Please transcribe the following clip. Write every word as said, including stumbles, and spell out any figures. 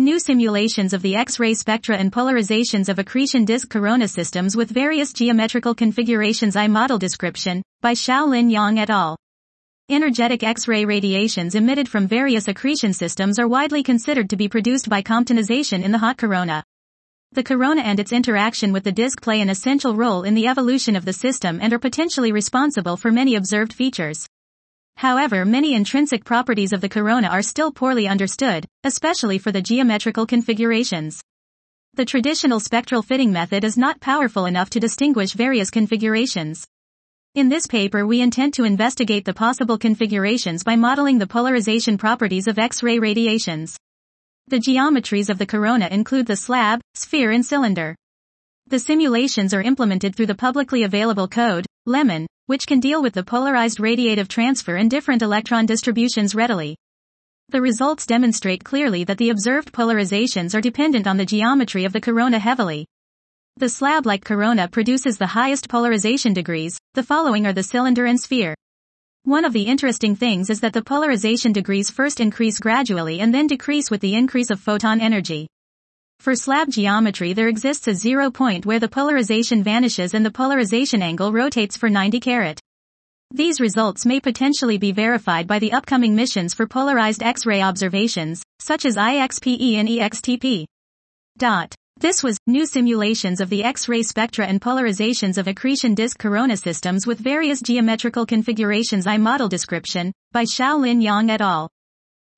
New simulations of the X-ray spectra and polarizations of accretion disk corona systems with various geometrical configurations. I model description, by Xiaolin Yang et al. Energetic X-ray radiations emitted from various accretion systems are widely considered to be produced by Comptonization in the hot corona. The corona and its interaction with the disk play an essential role in the evolution of the system and are potentially responsible for many observed features. However, many intrinsic properties of the corona are still poorly understood, especially for the geometrical configurations. The traditional spectral fitting method is not powerful enough to distinguish various configurations. In this paper, we intend to investigate the possible configurations by modeling the polarization properties of X-ray radiations. The geometries of the corona include the slab, sphere and cylinder. The simulations are implemented through the publicly available code, Lemon, which can deal with the polarized radiative transfer and different electron distributions readily. The results demonstrate clearly that the observed polarizations are dependent on the geometry of the corona heavily. The slab-like corona produces the highest polarization degrees, the following are the cylinder and sphere. One of the interesting things is that the polarization degrees first increase gradually and then decrease with the increase of photon energy. For slab geometry, there exists a zero point where the polarization vanishes and the polarization angle rotates for ninety carat. These results may potentially be verified by the upcoming missions for polarized X-ray observations, such as I X P E and E X T P. Dot. This was New Simulations of the X-ray Spectra and Polarizations of Accretion Disk Corona Systems with Various Geometrical Configurations. I Model Description, by Xiaolin Yang et al.